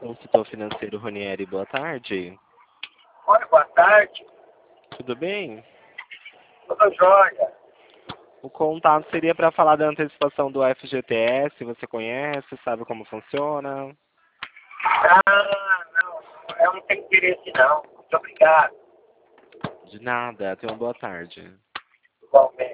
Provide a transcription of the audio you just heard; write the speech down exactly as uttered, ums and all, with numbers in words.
Consultor financeiro Ronieri, boa tarde. Oi, boa tarde. Tudo bem? Tudo jóia. O contato seria para falar da antecipação do F G T S. Você conhece, sabe como funciona? Ah, não, eu não tenho interesse não. Muito obrigado. De nada. Tenha uma boa tarde. Igualmente.